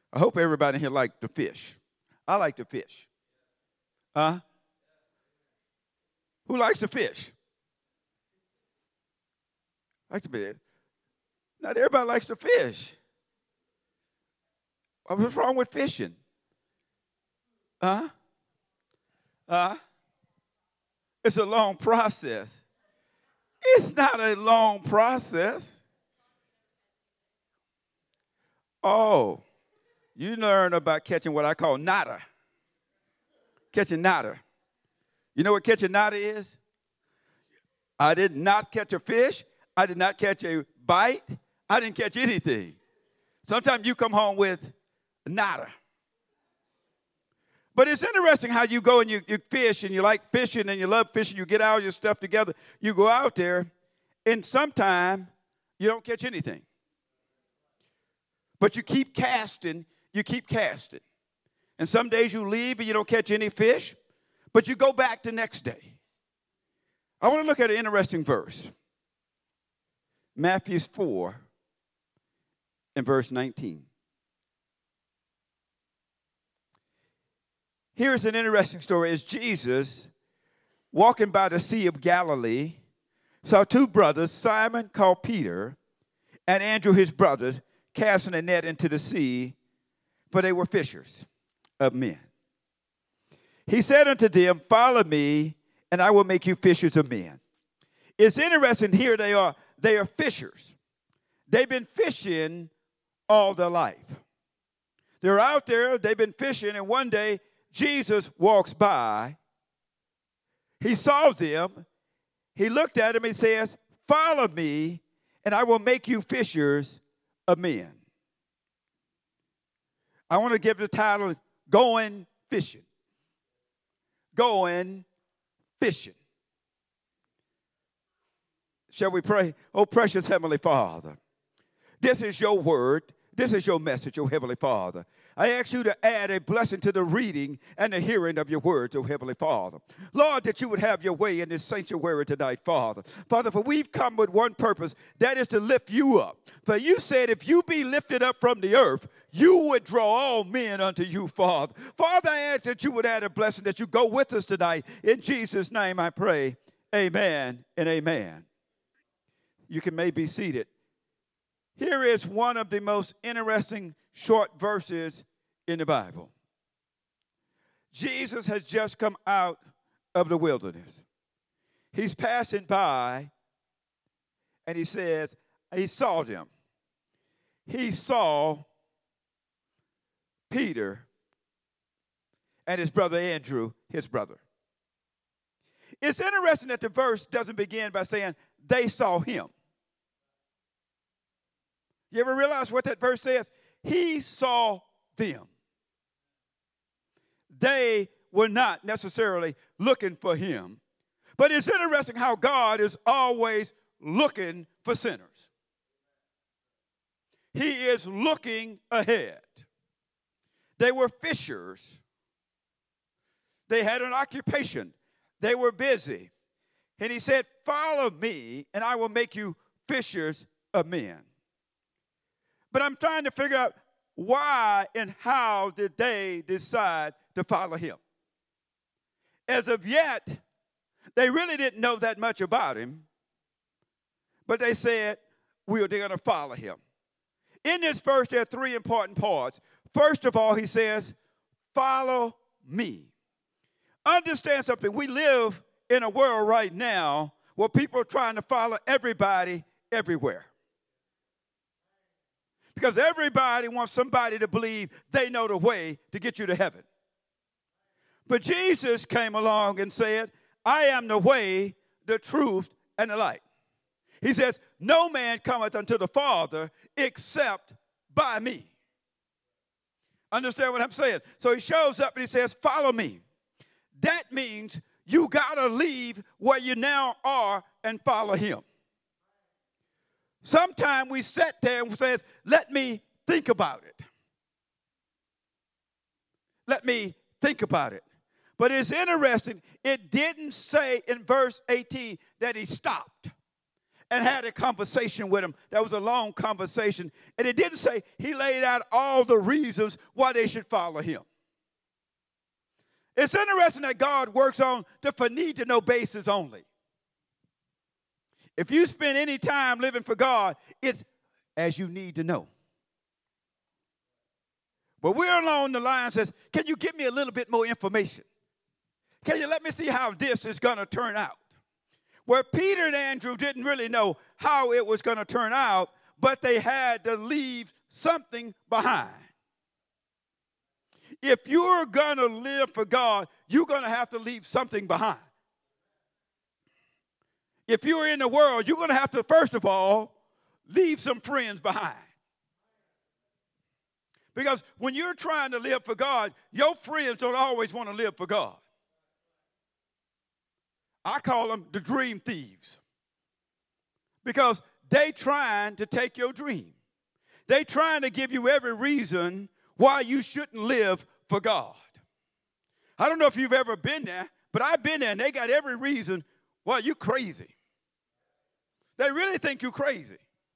I hope everybody here like to fish. I like to fish. Huh? Who likes to fish? Likes to fish. Not everybody likes to fish. What's wrong with fishing? Huh? It's a long process. It's not a long process. Oh, you learn about catching what I call nada. Catching nada. You know what catching nada is? I did not catch a fish. I did not catch a bite. I didn't catch anything. Sometimes you come home with nada. But it's interesting how you go and you fish and you like fishing and you love fishing. You get all your stuff together. You go out there and sometimes you don't catch anything. But you keep casting. You keep casting. And some days you leave and you don't catch any fish. But you go back the next day. I want to look at an interesting verse. Matthew 4 and verse 19. Here's an interesting story. As Jesus, walking by the Sea of Galilee, saw two brothers, Simon called Peter, and Andrew his brothers, casting a net into the sea, for they were fishers of men. He said unto them, follow me, and I will make you fishers of men. It's interesting here they are fishers. They've been fishing all their life. They're out there, they've been fishing, and one day Jesus walks by. He saw them. He looked at them and says, follow me, and I will make you fishers of men. I want to give the title, Going Fishing. Going fishing. Shall we pray? Oh, precious Heavenly Father, this is your word. This is your message, oh Heavenly Father. I ask you to add a blessing to the reading and the hearing of your words, oh Heavenly Father. Lord, that you would have your way in this sanctuary tonight, Father. Father, for we've come with one purpose, that is to lift you up. For you said if you be lifted up from the earth, you would draw all men unto you, Father. Father, I ask that you would add a blessing, that you go with us tonight. In Jesus' name I pray, amen and amen. You can maybe be seated. Here is one of the most interesting short verses in the Bible. Jesus has just come out of the wilderness. He's passing by, and he says, he saw them. He saw Peter and his brother Andrew, his brother. It's interesting that the verse doesn't begin by saying they saw him. You ever realize what that verse says? He saw them. They were not necessarily looking for him. But it's interesting how God is always looking for sinners. He is looking ahead. They were fishers. They had an occupation. They were busy. And he said, follow me, and I will make you fishers of men. But I'm trying to figure out why and how did they decide to follow him. As of yet, they really didn't know that much about him, but they said, they're going to follow him. In this verse, there are three important parts. First of all, he says, follow me. Understand something. We live in a world right now where people are trying to follow everybody everywhere. Because everybody wants somebody to believe they know the way to get you to heaven. But Jesus came along and said, I am the way, the truth, and the light. He says, no man cometh unto the Father except by me. Understand what I'm saying? So he shows up and he says, follow me. That means you got to leave where you now are and follow him. Sometimes we sit there and says, let me think about it. Let me think about it. But it's interesting, it didn't say in verse 18 that he stopped and had a conversation with him. That was a long conversation. And it didn't say he laid out all the reasons why they should follow him. It's interesting that God works on the for need to know basis only. If you spend any time living for God, it's as you need to know. But we're along the line says, can you give me a little bit more information? Can you let me see how this is going to turn out? Where Peter and Andrew didn't really know how it was going to turn out, but they had to leave something behind. If you're going to live for God, you're going to have to leave something behind. If you're in the world, you're going to have to, first of all, leave some friends behind. Because when you're trying to live for God, your friends don't always want to live for God. I call them the dream thieves. Because they trying to take your dream. They trying to give you every reason why you shouldn't live for God. I don't know if you've ever been there, but I've been there, and they got every reason why you're crazy. They really think you're crazy.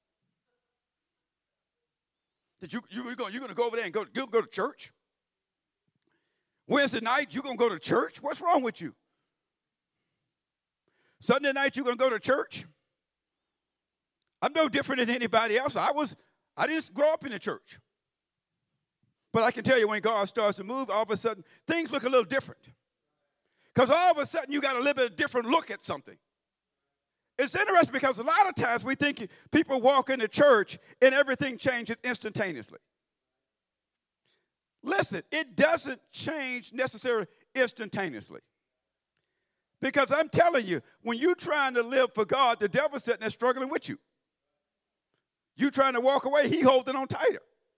That you're going to go over there and go to church? Wednesday night, you're going to go to church? What's wrong with you? Sunday night, you're going to go to church? I'm no different than anybody else. I didn't grow up in the church. But I can tell you when God starts to move, all of a sudden, things look a little different. Because all of a sudden, you got a little bit of different look at something. It's interesting because a lot of times we think people walk into church and everything changes instantaneously. Listen, it doesn't change necessarily instantaneously. Because I'm telling you, when you're trying to live for God, the devil's sitting there struggling with you. You trying to walk away, he holding on tighter.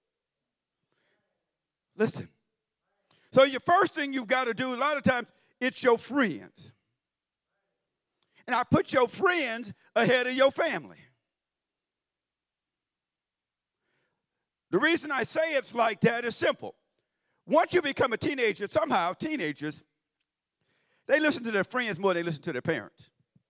Listen. So your first thing you've got to do, a lot of times, it's your friends. And I put your friends ahead of your family. The reason I say it's like that is simple. Once you become a teenager, somehow teenagers, they listen to their friends more than they listen to their parents.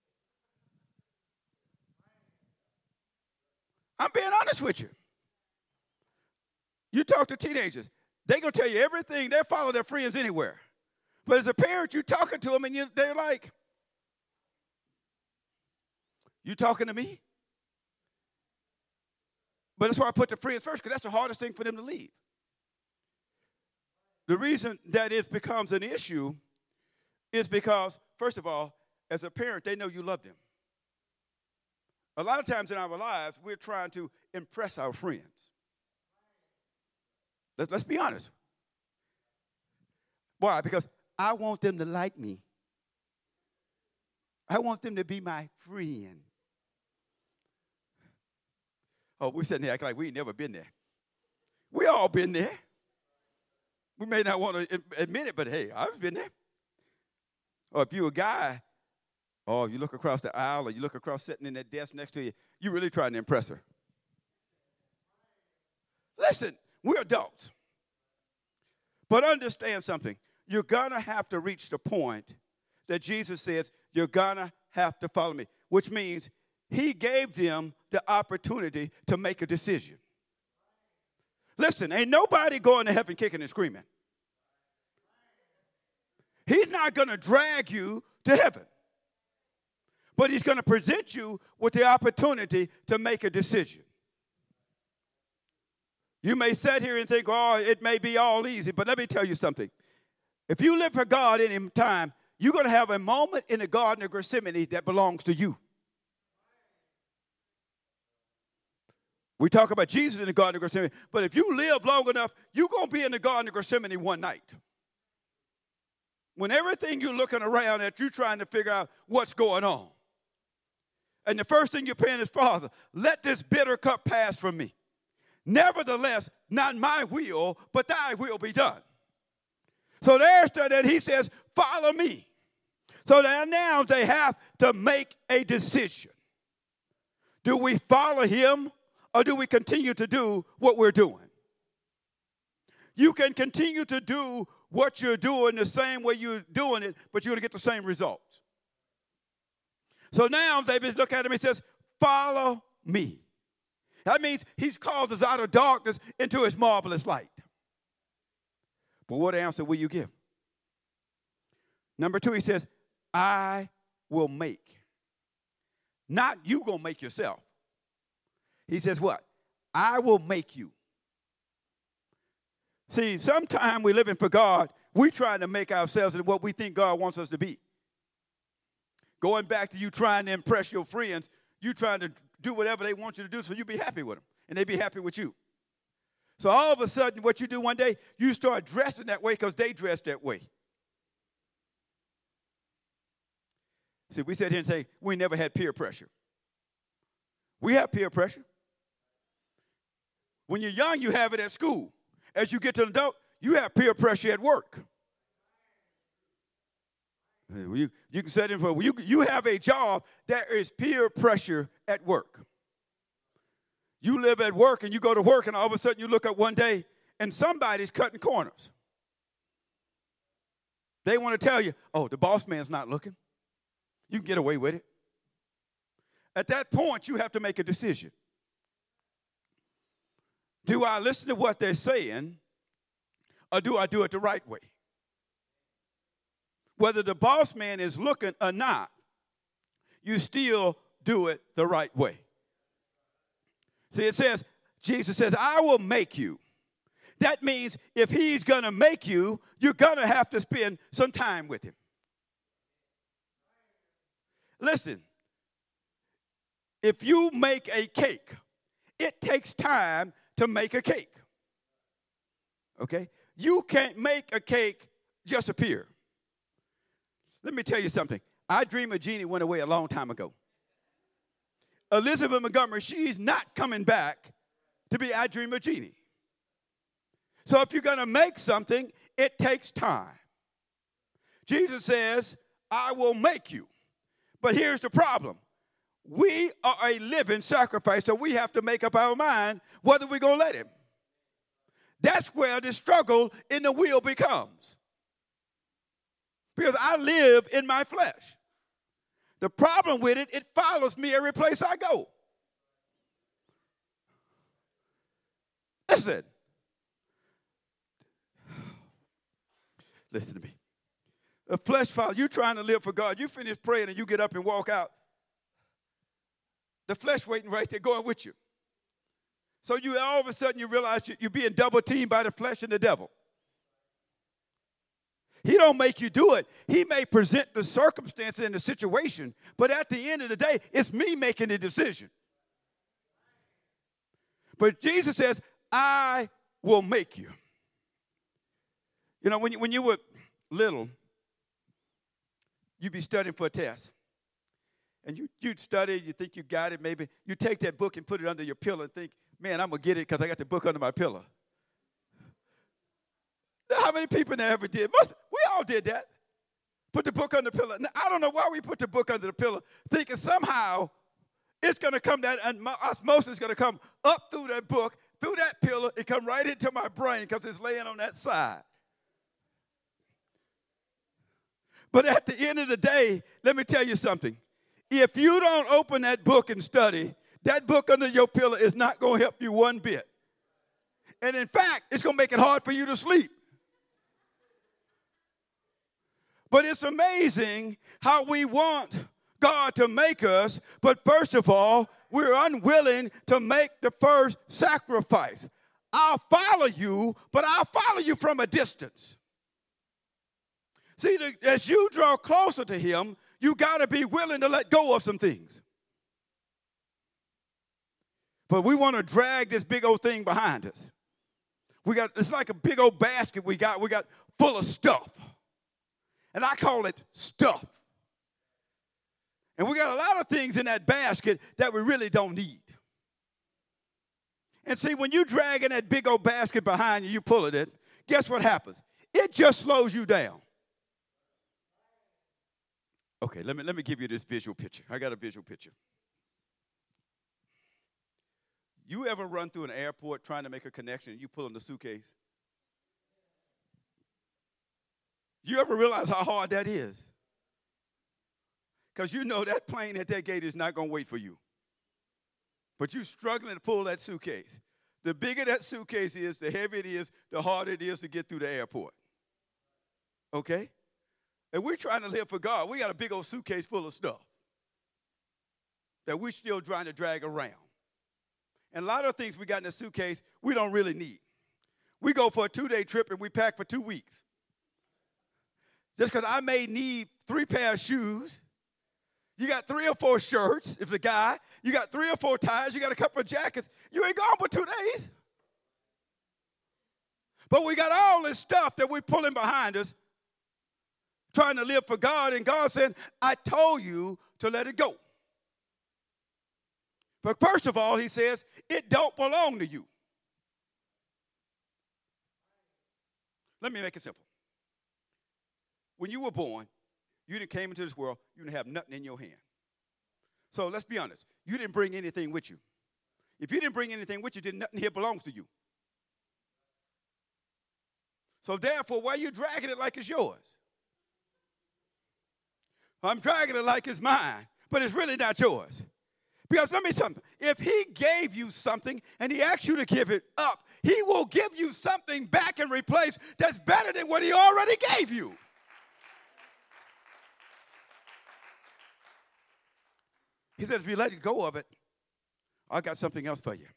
I'm being honest with you. You talk to teenagers, they're going to tell you everything. They'll follow their friends anywhere. But as a parent, you're talking to them, and they're like, you talking to me? But that's why I put the friends first, because that's the hardest thing for them to leave. The reason that it becomes an issue is because, first of all, as a parent, they know you love them. A lot of times in our lives, we're trying to impress our friends. Let's be honest. Why? Because I want them to like me. I want them to be my friend. Oh, we're sitting there acting like we ain't never been there. We all been there. We may not want to admit it, but hey, I've been there. Or if you're a guy, or you look across the aisle, or you look across sitting in that desk next to you, you're really trying to impress her. Listen, we're adults. But understand something. You're going to have to reach the point that Jesus says, you're going to have to follow me, which means he gave them the opportunity to make a decision. Listen, ain't nobody going to heaven kicking and screaming. He's not going to drag you to heaven. But he's going to present you with the opportunity to make a decision. You may sit here and think, oh, it may be all easy, but let me tell you something. If you live for God any time, you're going to have a moment in the Garden of Gethsemane that belongs to you. We talk about Jesus in the Garden of Gethsemane, but if you live long enough, you're going to be in the Garden of Gethsemane one night. When everything you're looking around at, you're trying to figure out what's going on. And the first thing you're praying is, Father, let this bitter cup pass from me. Nevertheless, not my will, but thy will be done. So there's that he says, follow me. So that now they have to make a decision. Do we follow him, or do we continue to do what we're doing? You can continue to do what you're doing the same way you're doing it, but you're going to get the same results. So now David looks at him and says, follow me. That means he's called us out of darkness into his marvelous light. But what answer will you give? Number 2, he says, I will make. Not you gonna make yourself. He says what? I will make you. See, sometimes we're living for God, we're trying to make ourselves into what we think God wants us to be. Going back to you trying to impress your friends, you trying to do whatever they want you to do so you be happy with them, and they be happy with you. So all of a sudden, what you do one day, you start dressing that way because they dress that way. See, we sit here and say, we never had peer pressure. We have peer pressure. When you're young, you have it at school. As you get to an adult, you have peer pressure at work. You can set in for you have a job, there is peer pressure at work. You live at work and you go to work and all of a sudden you look up one day and somebody's cutting corners. They want to tell you, oh, the boss man's not looking. You can get away with it. At that point, you have to make a decision. Do I listen to what they're saying or do I do it the right way? Whether the boss man is looking or not, you still do it the right way. See, it says, Jesus says, I will make you. That means if he's going to make you, you're going to have to spend some time with him. Listen, if you make a cake, it takes time to make a cake. Okay? You can't make a cake just appear. Let me tell you something. I Dream of Jeannie went away a long time ago. Elizabeth Montgomery, she's not coming back to be I Dream of Jeannie. So if you're going to make something, it takes time. Jesus says, I will make you. But here's the problem. We are a living sacrifice, so we have to make up our mind whether we're going to let him. That's where the struggle in the will becomes. Because I live in my flesh. The problem with it, it follows me every place I go. Listen. Listen to me. The flesh follows. You're trying to live for God. You finish praying and you get up and walk out. The flesh waiting right there going with you. So you all of a sudden you realize you're being double teamed by the flesh and the devil. He don't make you do it. He may present the circumstances and the situation, but at the end of the day, it's me making the decision. But Jesus says, I will make you. You know, when you were little, you'd be studying for a test. And you'd study, you think you got it, maybe. You take that book and put it under your pillow and think, man, I'm going to get it because I got the book under my pillow. How many people there ever did? We all did that. Put the book under the pillow. Now, I don't know why we put the book under the pillow, thinking somehow it's going to come, that osmosis is going to come up through that book, through that pillow, and come right into my brain because it's laying on that side. But at the end of the day, let me tell you something. If you don't open that book and study, that book under your pillow is not going to help you one bit. And in fact, it's going to make it hard for you to sleep. But it's amazing how we want God to make us, but first of all, we're unwilling to make the first sacrifice. I'll follow you, but I'll follow you from a distance. See, as you draw closer to him, you got to be willing to let go of some things. But we want to drag this big old thing behind us. It's like a big old basket we got full of stuff. And I call it stuff. And we got a lot of things in that basket that we really don't need. And see, when you dragging that big old basket behind you, you pulling it, guess what happens? It just slows you down. Okay, let me give you this visual picture. I got a visual picture. You ever run through an airport trying to make a connection and you pull in the suitcase? You ever realize how hard that is? Because you know that plane at that gate is not going to wait for you. but you're struggling to pull that suitcase. The bigger that suitcase is, the heavier it is, the harder it is to get through the airport. Okay? And we're trying to live for God. We got a big old suitcase full of stuff that we're still trying to drag around. And a lot of things we got in the suitcase we don't really need. We go for a 2-day trip and we pack for 2 weeks. Just because I may need 3 pairs of shoes. You got 3 or 4 shirts, if the guy. You got 3 or 4 ties. You got a couple of jackets. You ain't gone for 2 days. But we got all this stuff that we're pulling behind us, trying to live for God. And God said, I told you to let it go. But first of all, he says, it don't belong to you. Let me make it simple. When you were born, you didn't came into this world, you didn't have nothing in your hand. So let's be honest. You didn't bring anything with you. If you didn't bring anything with you, then nothing here belongs to you. So therefore, why are you dragging it like it's yours? I'm dragging it like it's mine, but it's really not yours. Because let me tell you something. If he gave you something and he asked you to give it up, he will give you something back and replace that's better than what he already gave you. He said, if you let go of it, I got something else for you.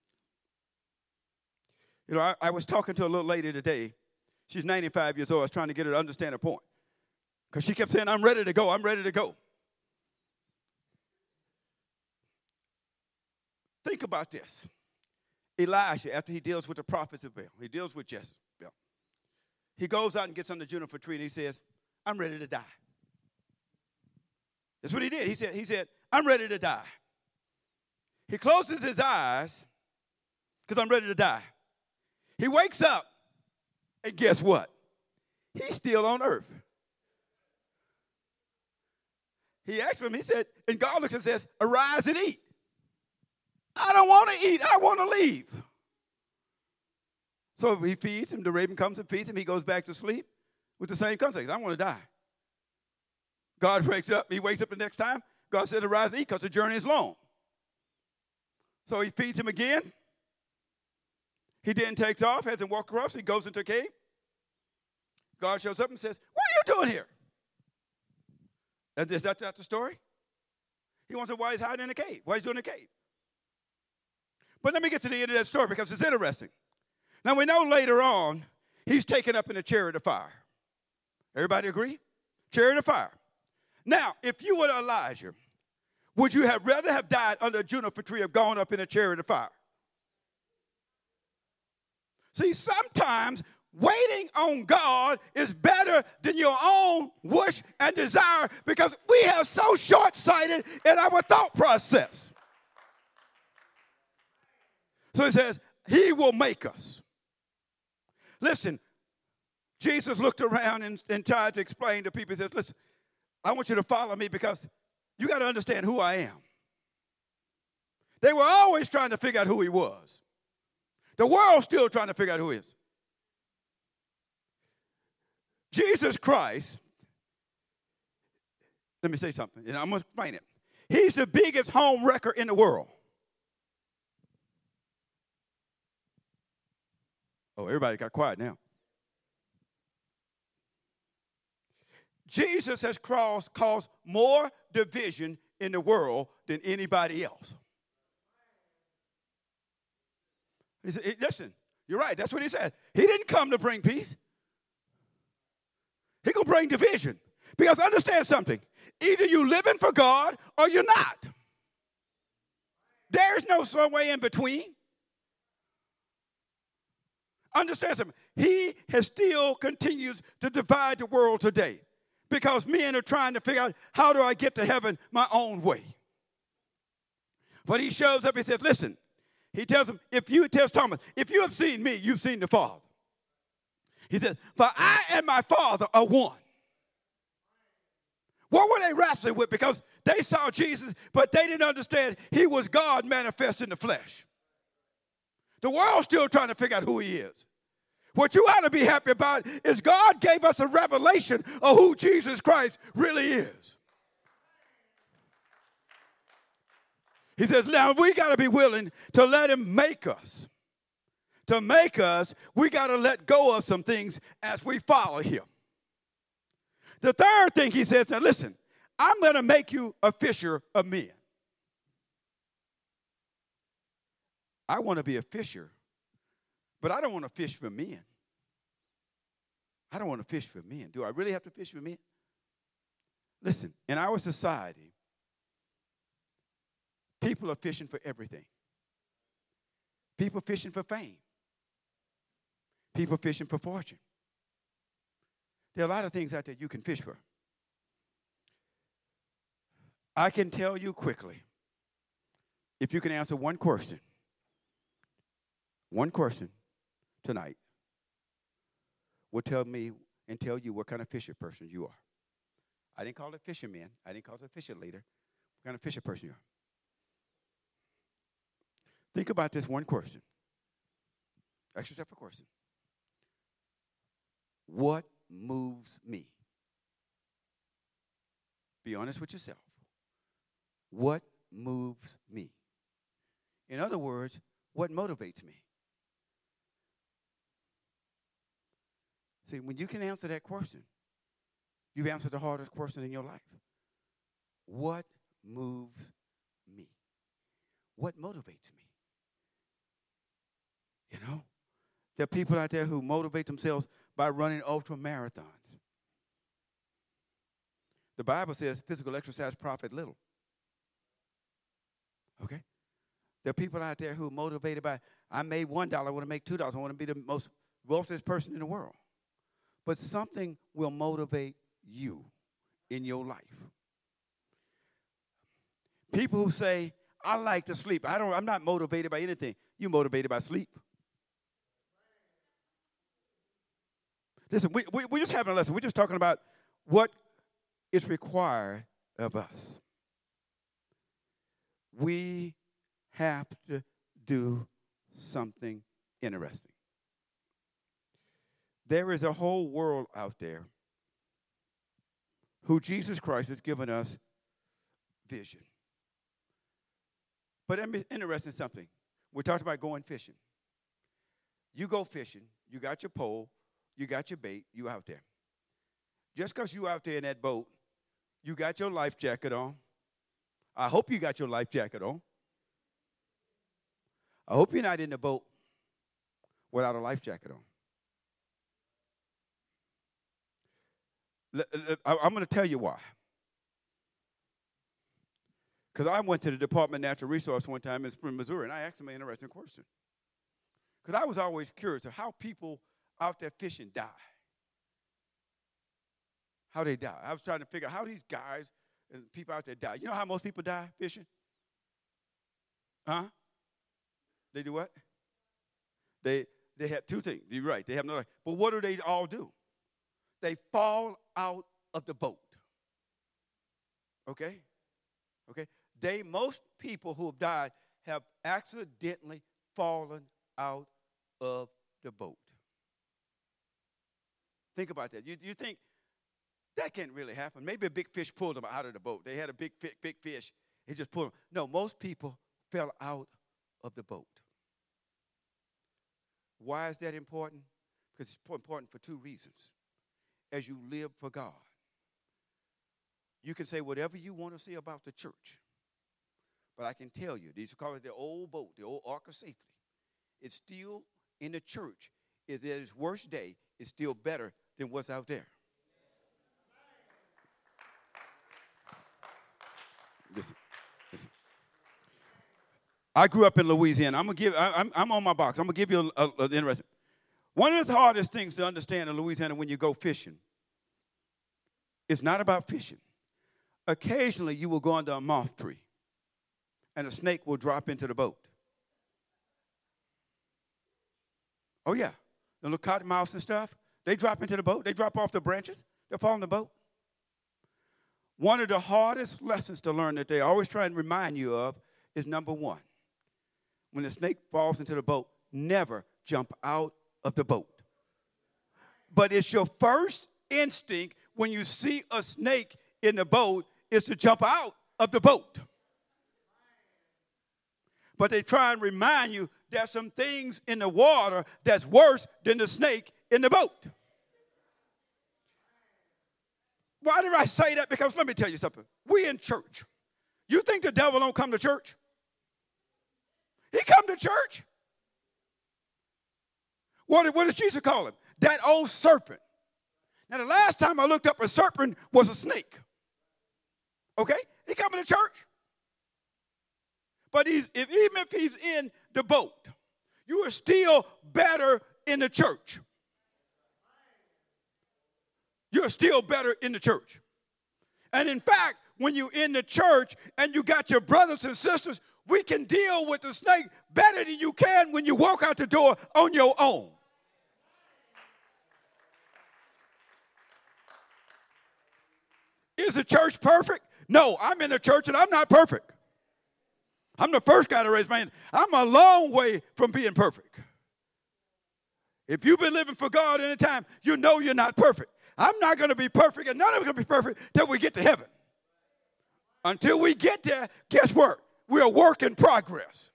You know, I was talking to a little lady today. She's 95 years old. I was trying to get her to understand her point. Because she kept saying, I'm ready to go. I'm ready to go. Think about this. Elijah, after he deals with the prophets of Baal, he deals with Jezebel. He goes out and gets on the juniper tree and he says, I'm ready to die. That's what he did. He said, I'm ready to die. He closes his eyes because I'm ready to die. He wakes up and guess what? He's still on earth. He asked him, he said, and God looks and says, arise and eat. I don't want to eat. I want to leave. So he feeds him. The raven comes and feeds him. He goes back to sleep with the same context. I want to die. God wakes up. He wakes up the next time. God said, arise and eat because the journey is long. So he feeds him again. He then takes off, has him walk across. He goes into a cave. God shows up and says, what are you doing here? Is that the story? He wants to know why he's hiding in a cave. Why he's doing a cave. But let me get to the end of that story because it's interesting. Now, we know later on, he's taken up in a chariot of fire. Everybody agree? Chariot of fire. Now, if you were Elijah, would you have rather have died under a juniper tree or gone up in a chariot of fire? See, sometimes waiting on God is better than your own wish and desire because we have so short-sighted in our thought process. So he says, he will make us. Listen, Jesus looked around and tried to explain to people. He says, listen, I want you to follow me because you got to understand who I am. They were always trying to figure out who he was. The world's still trying to figure out who he is. Jesus Christ, let me say something, and I'm going to explain it. He's the biggest home wrecker in the world. Oh, everybody got quiet now. Jesus has caused more division in the world than anybody else. He said, listen, you're right. That's what he said. He didn't come to bring peace. He going to bring division. Because understand something. Either you living for God or you're not. There's no some way in between. Understand something. He still continues to divide the world today. Because men are trying to figure out, how do I get to heaven my own way? But he shows up, he says, listen. He tells him, tells Thomas, if you have seen me, you've seen the Father. He says, for I and my Father are one. What were they wrestling with? Because they saw Jesus, but they didn't understand he was God manifest in the flesh. The world's still trying to figure out who he is. What you ought to be happy about is God gave us a revelation of who Jesus Christ really is. He says, now we got to be willing to let him make us. To make us, we got to let go of some things as we follow him. The third thing he says, now listen, I'm going to make you a fisher of men. I want to be a fisher, but I don't want to fish for men. I don't want to fish for men. Do I really have to fish for men? Listen, in our society, people are fishing for everything. People fishing for fame. People fishing for fortune. There are a lot of things out there you can fish for. I can tell you quickly, if you can answer one question tonight, will tell me and tell you what kind of fisher person you are. I didn't call it fisherman. I didn't call it a fisher leader. What kind of fisher person you are. Think about this one question. Ask yourself a question. What moves me? Be honest with yourself. What moves me? In other words, what motivates me? See, when you can answer that question, you've answered the hardest question in your life. What moves me? What motivates me? You know, there are people out there who motivate themselves by running ultra marathons. The Bible says physical exercise profit little. Okay? There are people out there who are motivated by, I made $1, I want to make $2, I want to be the most wealthiest person in the world. But something will motivate you in your life. People who say, I like to sleep. I'm not motivated by anything. You're motivated by sleep. Listen, we're just having a lesson. We're just talking about what is required of us. We have to do something interesting. There is a whole world out there who Jesus Christ has given us vision. But I'm interested in something. We talked about going fishing. You go fishing, you got your pole, you got your bait, you out there. Just because you out there in that boat, you got your life jacket on. I hope you got your life jacket on. I hope you're not in the boat without a life jacket on. I'm going to tell you why. Because I went to the Department of Natural Resources one time in Spring, Missouri, and I asked them an interesting question. Because I was always curious of how people out there fishing die. How they die. I was trying to figure out how these guys and people out there die. You know how most people die fishing? Huh? They do what? They have two things. You're right. They have no life. But what do they all do? They fall out of the boat. Okay? Okay? Most people who have died have accidentally fallen out of the boat. Think about that. You think that can't really happen. Maybe a big fish pulled them out of the boat. They had a big fish. It just pulled them. No, most people fell out of the boat. Why is that important? Because it's important for two reasons. As you live for God, you can say whatever you want to say about the church. But I can tell you, these are called the old boat, the old Ark of Safety. It's still in the church. Is at its worst day, it's still better than what's out there. Listen. I grew up in Louisiana. I'm on my box. I'm gonna give you an interesting. One of the hardest things to understand in Louisiana when you go fishing, it's not about fishing. Occasionally, you will go under a moth tree, and a snake will drop into the boat. Oh, yeah. The little cottonmouths and stuff, they drop into the boat. They drop off the branches. They fall in the boat. One of the hardest lessons to learn that they always try and remind you of is number one. When the snake falls into the boat, never jump out of the boat. But it's your first instinct when you see a snake in the boat is to jump out of the boat. But they try and remind you there's some things in the water that's worse than the snake in the boat. Why did I say that? Because let me tell you something. We in church. You think the devil don't come to church? He come to church. What does Jesus call him? That old serpent. Now, the last time I looked up, a serpent was a snake. Okay? He coming to church. But even if he's in the boat, you are still better in the church. You're still better in the church. And in fact, when you're in the church and you got your brothers and sisters, we can deal with the snake better than you can when you walk out the door on your own. Is the church perfect? No, I'm in the church and I'm not perfect. I'm the first guy to raise my hand. I'm a long way from being perfect. If you've been living for God any time, you know you're not perfect. I'm not going to be perfect, and none of us are going to be perfect till we get to heaven. Until we get there, guess what? We're a work in progress.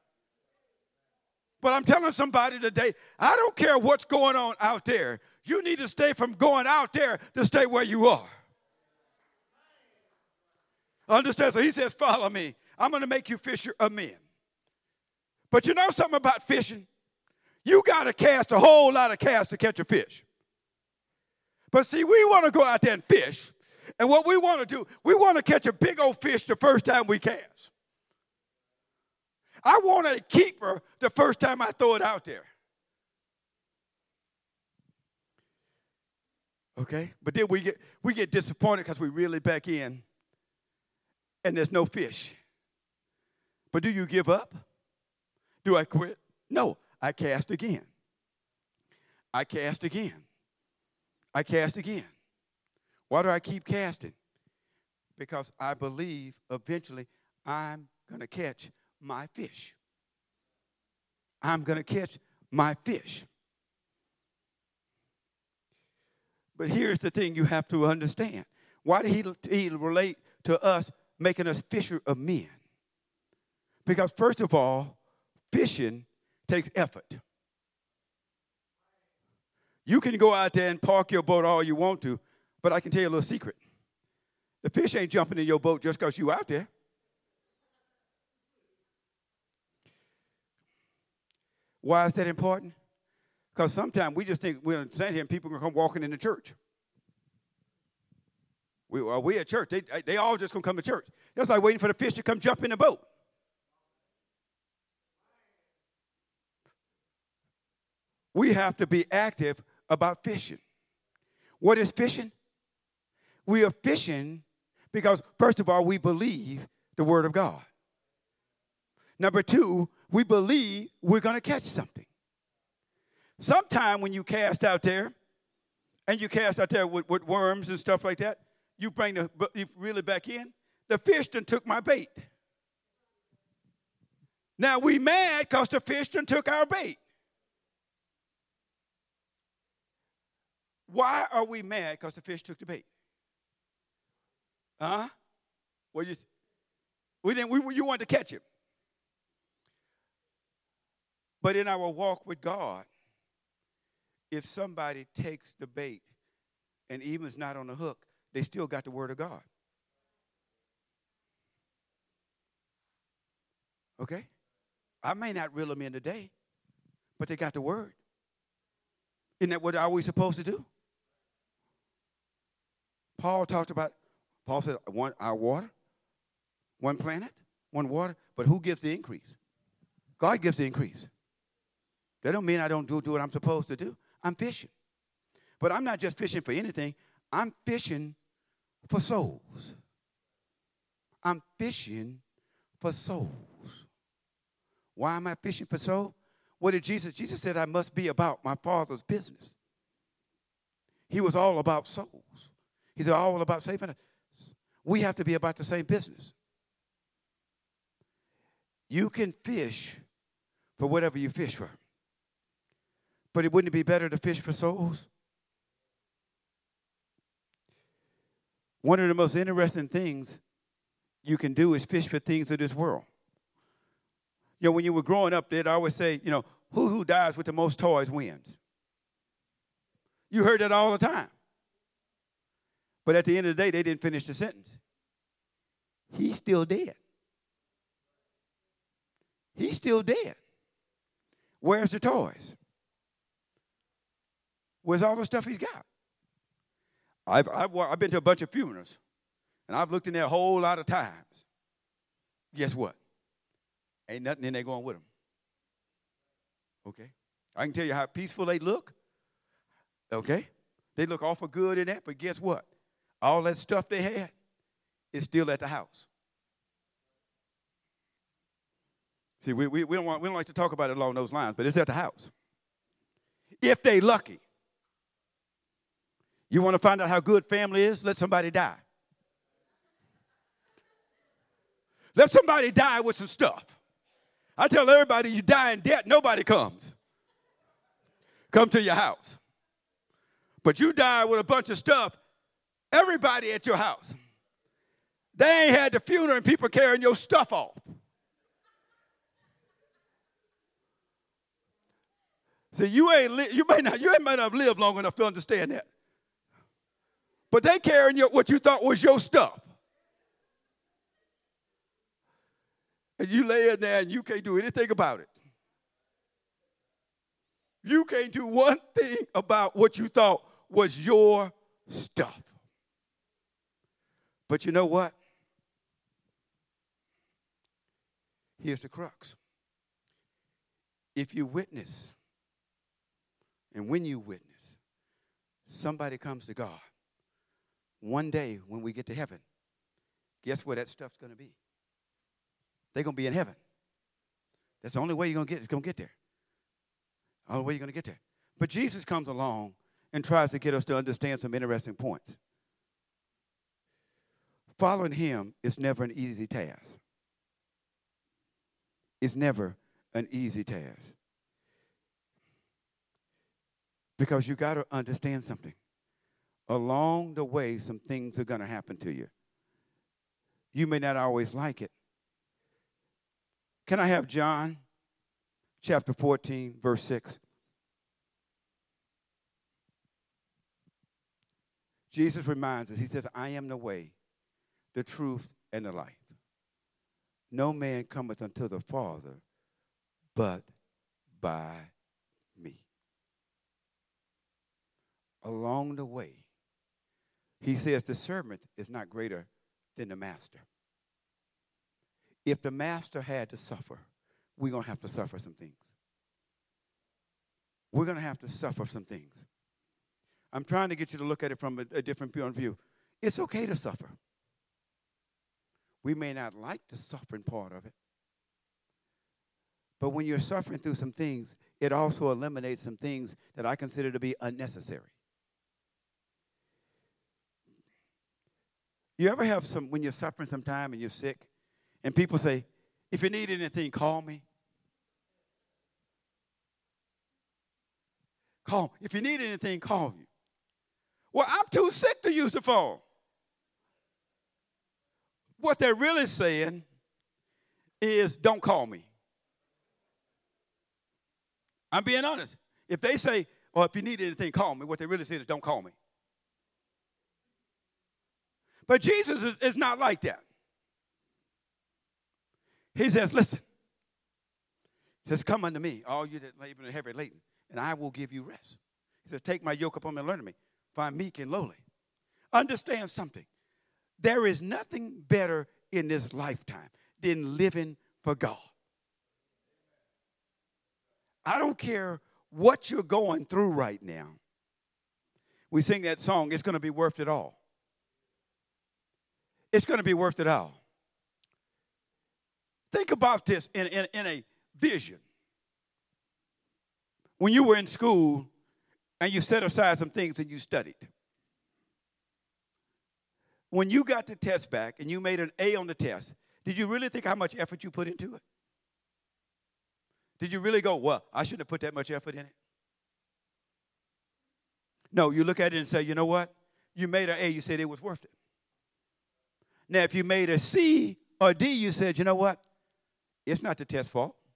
But I'm telling somebody today, I don't care what's going on out there. You need to stay from going out there to stay where you are. Understand? So he says, follow me. I'm going to make you fisher of men. But you know something about fishing? You got to cast a whole lot of cast to catch a fish. But see, we want to go out there and fish. And what we want to do, we want to catch a big old fish the first time we cast. I want a keeper the first time I throw it out there. Okay? But then we get disappointed because we reel it back in and there's no fish. But do you give up? Do I quit? No, I cast again. I cast again. I cast again. Why do I keep casting? Because I believe eventually I'm going to catch my fish. I'm going to catch my fish. But here's the thing you have to understand. Why did he relate to us making us fisher of men? Because first of all, fishing takes effort. You can go out there and park your boat all you want to, but I can tell you a little secret. The fish ain't jumping in your boat just because you out there. Why is that important? Because sometimes we just think we're standing here and people are going to come walking into church. We at church. They all just going to come to church. That's like waiting for the fish to come jump in the boat. We have to be active about fishing. What is fishing? We are fishing because, first of all, we believe the Word of God. Number two, we believe we're going to catch something. Sometime when you cast out there, and you cast out there with worms and stuff like that, you reel it back in, the fish done took my bait. Now we mad because the fish done took our bait. Why are we mad because the fish took the bait? Well, you wanted to catch him. But in our walk with God, if somebody takes the bait and even is not on the hook, they still got the Word of God. Okay? I may not reel them in today, but they got the Word. Isn't that what are we supposed to do? Paul said, our water, one planet, one water, but who gives the increase? God gives the increase. That don't mean I don't do what I'm supposed to do. I'm fishing. But I'm not just fishing for anything. I'm fishing for souls. I'm fishing for souls. Why am I fishing for souls? What did Jesus? Jesus said I must be about my Father's business. He was all about souls. He's all about saving us. We have to be about the same business. You can fish for whatever you fish for. But wouldn't it be better to fish for souls? One of the most interesting things you can do is fish for things of this world. You know, when you were growing up, they'd always say, you know, who dies with the most toys wins. You heard that all the time. But at the end of the day, they didn't finish the sentence. He's still dead. He's still dead. Where's the toys? Where's all the stuff he's got? I've been to a bunch of funerals, and I've looked in there a whole lot of times. Guess what? Ain't nothing in there going with them. Okay? I can tell you how peaceful they look. Okay? They look awful good in that, but guess what? All that stuff they had is still at the house. See, we don't like to talk about it along those lines, but it's at the house. If they lucky. You want to find out how good family is? Let somebody die. Let somebody die with some stuff. I tell everybody, you die in debt, nobody comes. Come to your house. But you die with a bunch of stuff, everybody at your house. They ain't had the funeral and people carrying your stuff off. See, you might not have lived long enough to understand that. But they carrying what you thought was your stuff. And you lay in there and you can't do anything about it. You can't do one thing about what you thought was your stuff. But you know what? Here's the crux. If you witness, and when you witness, somebody comes to God, one day when we get to heaven, guess where that stuff's going to be? They're going to be in heaven. That's the only way you're going to get there. The only way you're going to get there. But Jesus comes along and tries to get us to understand some interesting points. Following him is never an easy task. It's never an easy task. Because you got to understand something. Along the way, some things are going to happen to you. You may not always like it. Can I have John chapter 14, verse 6? Jesus reminds us, he says, I am the way, the truth, and the life. No man cometh unto the Father but by me. Along the way, he says the servant is not greater than the master. If the master had to suffer, we're going to have to suffer some things. We're going to have to suffer some things. I'm trying to get you to look at it from a different point of view. It's okay to suffer. We may not like the suffering part of it. But when you're suffering through some things, it also eliminates some things that I consider to be unnecessary. You ever have when you're suffering sometime and you're sick, and people say, if you need anything, call me. Call. If you need anything, call me. Well, I'm too sick to use the phone. What they're really saying is, don't call me. I'm being honest. If they say, or if you need anything, call me, what they really say is, don't call me. But Jesus is not like that. He says, listen. He says, come unto me, all you that labor and heavy laden, and I will give you rest. He says, take my yoke upon me and learn of me, for I'm meek and lowly. Understand something. There is nothing better in this lifetime than living for God. I don't care what you're going through right now. We sing that song, it's going to be worth it all. It's going to be worth it all. Think about this in a vision. When you were in school and you set aside some things and you studied. When you got the test back and you made an A on the test, did you really think how much effort you put into it? Did you really go, well, I shouldn't have put that much effort in it? No, you look at it and say, you know what? You made an A, you said it was worth it. Now, if you made a C or D, you said, you know what? It's not the test's fault.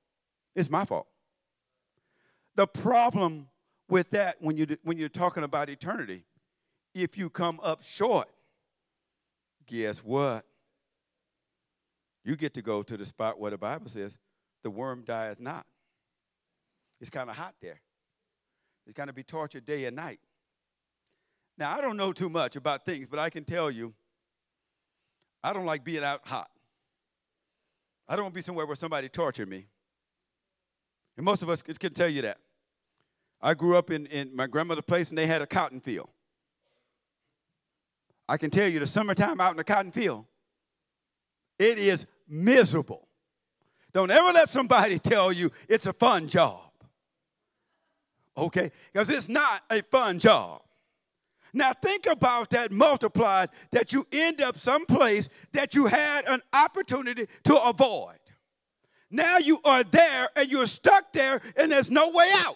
It's my fault. The problem with that when you're talking about eternity, if you come up short, guess what? You get to go to the spot where the Bible says the worm dies not. It's kind of hot there. It's going to be tortured day and night. Now, I don't know too much about things, but I can tell you, I don't like being out hot. I don't want to be somewhere where somebody tortured me. And most of us can tell you that. I grew up in my grandmother's place, and they had a cotton field. I can tell you the summertime out in the cotton field, it is miserable. Don't ever let somebody tell you it's a fun job. Okay? Because it's not a fun job. Now think about that multiplied, that you end up someplace that you had an opportunity to avoid. Now you are there and you're stuck there and there's no way out.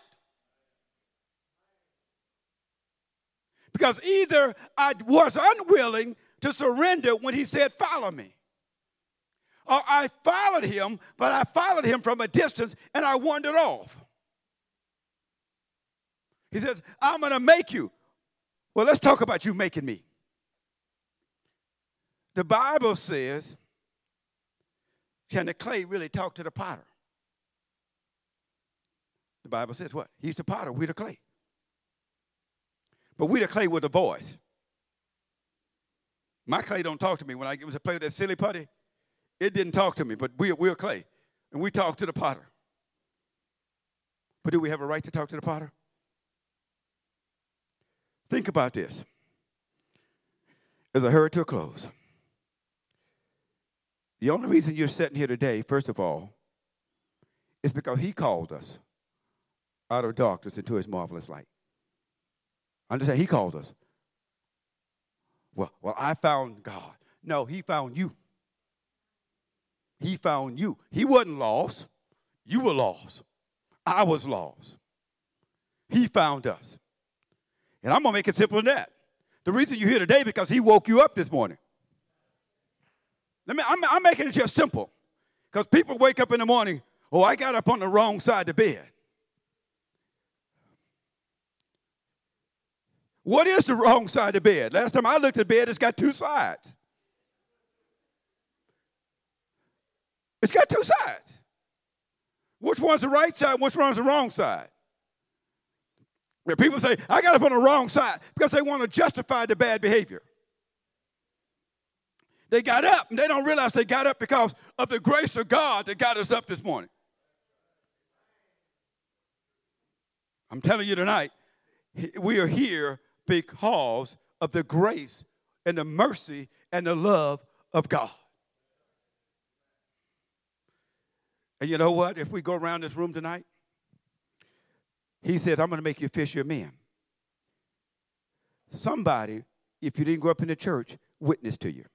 Because either I was unwilling to surrender when he said, follow me. Or I followed him, but I followed him from a distance and I wandered off. He says, I'm going to make you. Well, let's talk about you making me. The Bible says, can the clay really talk to the potter? The Bible says what? He's the potter, we're the clay. But we the clay with a voice. My clay don't talk to me. When I was to play with that silly putty, it didn't talk to me, but we're clay. And we talk to the potter. But do we have a right to talk to the potter? Think about this. As I hurry to a close. The only reason you're sitting here today, first of all, is because he called us out of darkness into his marvelous light. Understand? He called us. Well, I found God. No, he found you. He found you. He wasn't lost. You were lost. I was lost. He found us. And I'm going to make it simpler than that. The reason you're here today is because he woke you up this morning. I'm making it just simple. Because people wake up in the morning, oh, I got up on the wrong side of the bed. What is the wrong side of the bed? Last time I looked at the bed, it's got two sides. It's got two sides. Which one's the right side? Which one's the wrong side? Where people say, I got up on the wrong side because they want to justify the bad behavior. They got up, and they don't realize they got up because of the grace of God that got us up this morning. I'm telling you tonight, we are here because of the grace and the mercy and the love of God. And you know what? If we go around this room tonight, he said, I'm going to make you a fisher of men. Somebody, if you didn't grow up in the church, witnessed to you.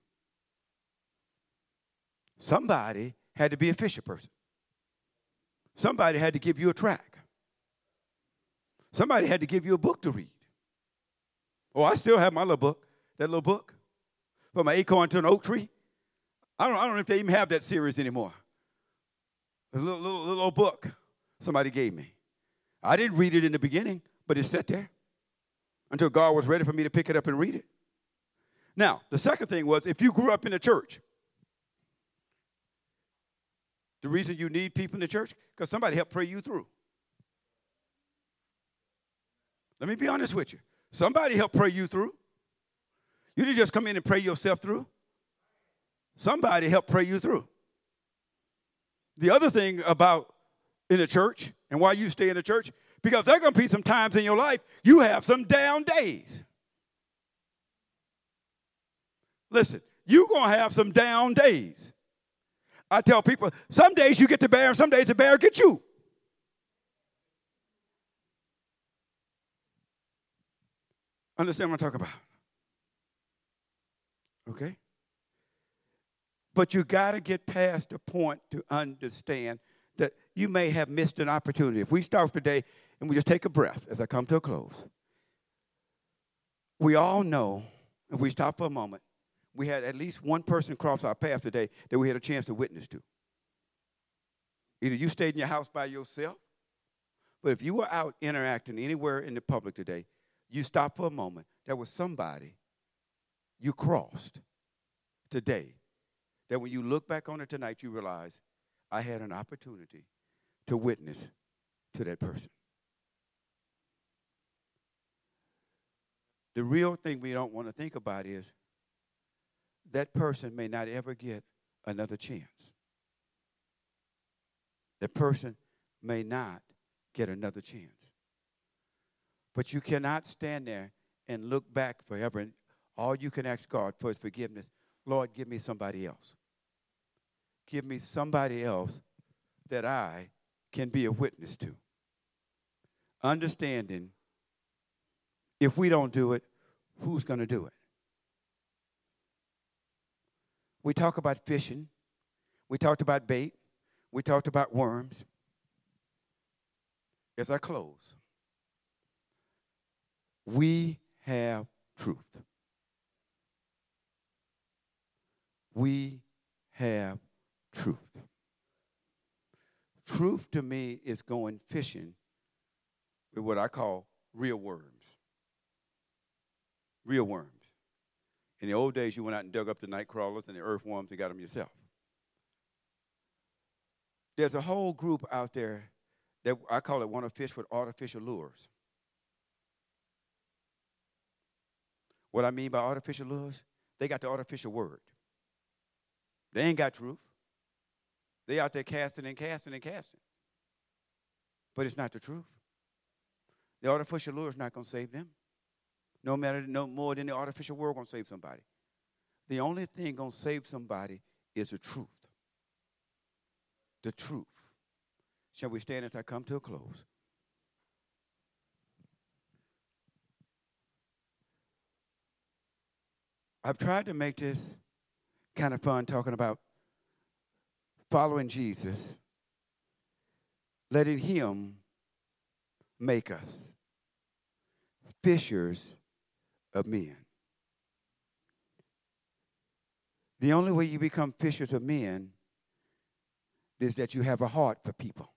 Somebody had to be a fisher person. Somebody had to give you a track. Somebody had to give you a book to read. Oh, I still have my little book, that little book. From an acorn to an oak tree. I don't know if they even have that series anymore. A little old book somebody gave me. I didn't read it in the beginning, but it sat there until God was ready for me to pick it up and read it. Now, the second thing was, if you grew up in the church, the reason you need people in the church, because somebody helped pray you through. Let me be honest with you. Somebody helped pray you through. You didn't just come in and pray yourself through. Somebody helped pray you through. The other thing about in the church and why you stay in the church, because there are going to be some times in your life you have some down days. Listen, you're going to have some down days. I tell people, some days you get the bear, and some days the bear gets you. Understand what I'm talking about? Okay? But you got to get past the point to understand that you may have missed an opportunity. If we start today and we just take a breath as I come to a close, we all know, if we stop for a moment, we had at least one person cross our path today that we had a chance to witness to. Either you stayed in your house by yourself, but if you were out interacting anywhere in the public today, you stopped for a moment. There was somebody you crossed today that when you look back on it tonight, you realize I had an opportunity to witness to that person. The real thing we don't want to think about is that person may not ever get another chance. That person may not get another chance. But you cannot stand there and look back forever. And all you can ask God for is forgiveness. Lord, give me somebody else. Give me somebody else that I can be a witness to. Understanding, if we don't do it, who's going to do it? We talk about fishing. We talked about bait. We talked about worms. As I close, we have truth. We have truth. Truth to me is going fishing with what I call real worms. Real worms. In the old days, you went out and dug up the night crawlers and the earthworms and got them yourself. There's a whole group out there that I call it want to fish with artificial lures. What I mean by artificial lures, they got the artificial word. They ain't got truth. They out there casting and casting and casting. But it's not the truth. The artificial lure is not going to save them. No more than the artificial word going to save somebody. The only thing going to save somebody is the truth. The truth. Shall we stand as I come to a close? I've tried to make this kind of fun, talking about following Jesus, letting him make us fishers of men. The only way you become fishers of men is that you have a heart for people.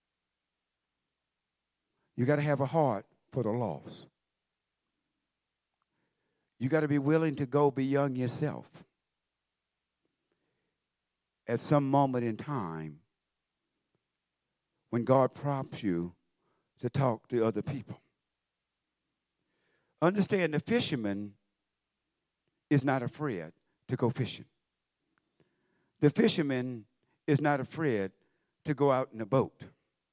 You got to have a heart for the lost. You got to be willing to go beyond yourself. At some moment in time, when God prompts you to talk to other people. Understand, the fisherman is not afraid to go fishing. The fisherman is not afraid to go out in a boat.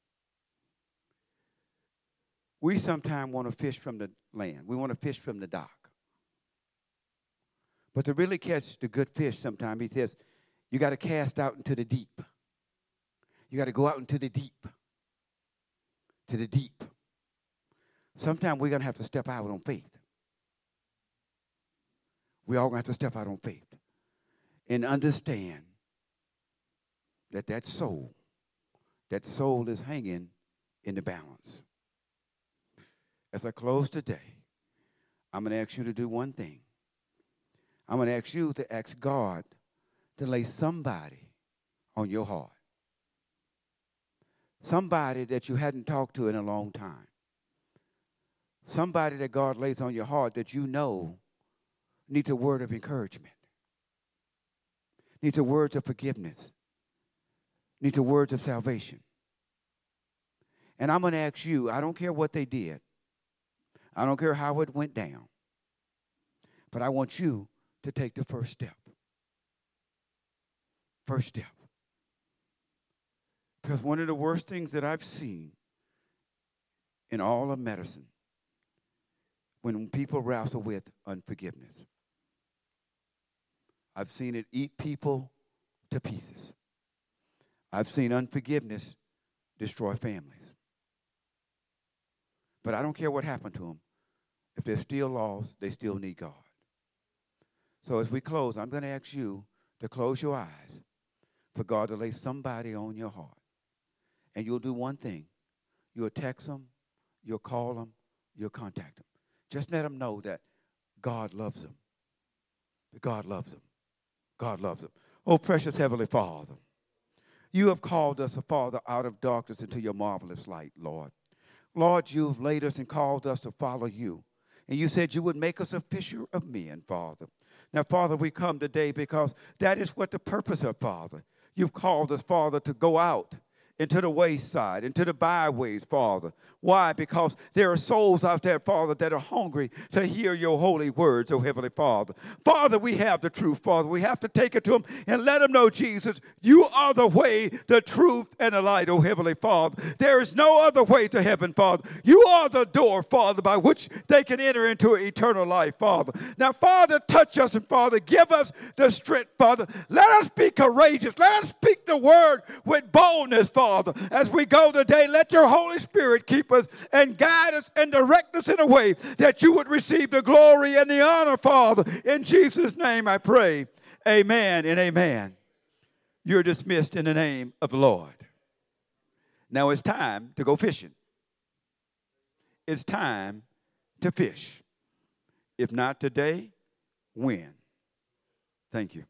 We sometimes want to fish from the land. We want to fish from the dock. But to really catch the good fish sometimes, he says, you got to cast out into the deep. You got to go out into the deep. To the deep. Sometimes we're going to have to step out on faith. We all going to have to step out on faith and understand that soul is hanging in the balance. As I close today, I'm going to ask you to do one thing. I'm going to ask you to ask God to lay somebody on your heart. Somebody that you hadn't talked to in a long time. Somebody that God lays on your heart that you know needs a word of encouragement, needs a word of forgiveness, needs a word of salvation. And I'm going to ask you, I don't care what they did. I don't care how it went down. But I want you to take the first step. First step. Because one of the worst things that I've seen in all of medicine, when people wrestle with unforgiveness, I've seen it eat people to pieces. I've seen unforgiveness destroy families. But I don't care what happened to them. If they're still lost, they still need God. So as we close, I'm going to ask you to close your eyes for God to lay somebody on your heart. And you'll do one thing. You'll text them, you'll call them, you'll contact them. Just let them know that God loves them. That God loves them. God loves them. Oh, precious Heavenly Father, You have called us, Father, out of darkness into your marvelous light, Lord. Lord, you have laid us and called us to follow you. And you said you would make us a fisher of men, Father. Now, Father, we come today because that is what the purpose of, Father. You've called us, Father, to go out into the wayside, into the byways, Father. Why? Because there are souls out there, Father, that are hungry to hear your holy words, oh Heavenly Father. Father, we have the truth, Father. We have to take it to them and let them know, Jesus, you are the way, the truth, and the light, oh Heavenly Father. There is no other way to heaven, Father. You are the door, Father, by which they can enter into eternal life, Father. Now, Father, touch us, and Father, give us the strength, Father. Let us be courageous. Let us speak the word with boldness, Father. As we go today, let your Holy Spirit keep us and guide us and direct us in a way that you would receive the glory and the honor, Father. In Jesus' name I pray. Amen and amen. You're dismissed in the name of the Lord. Now it's time to go fishing. It's time to fish. If not today, when? Thank you.